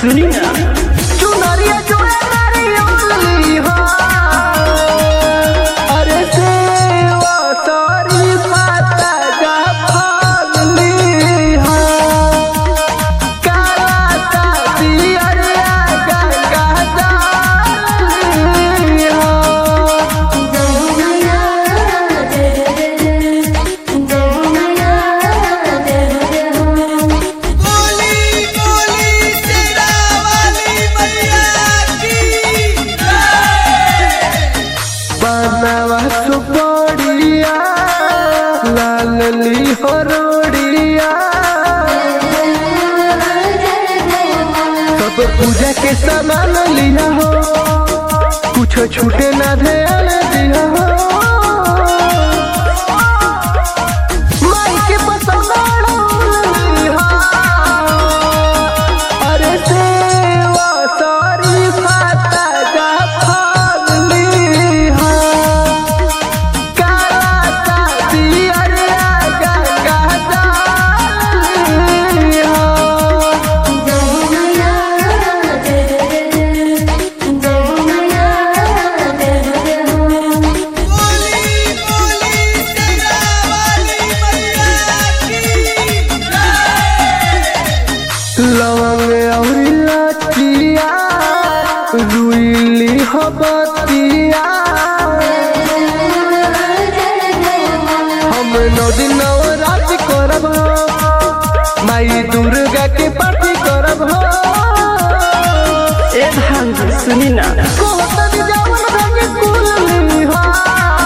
सुनी ना चुनरिया जो नारियल हो अरे सेवा सारी माता जा फागली हो काला साथी अरे गंगा जाली हो बनवा सुपड़िया लालली हरोड़िया सब पूजा के सामान लिया हो कुछ छूटे ना ध्यान दिया हो माई के पसंद हो अरे सेवा सारी फाता जा फागली हो काला साथी अरे गंगा जाली हो लवंग और इलाचिया रुइली हो बतिया हम 9 दिन 9 रात करब हो माई दुर्गा के पार्टी करब हो ए भांग सुनी ना कोहतन जावन रंग कुलली हो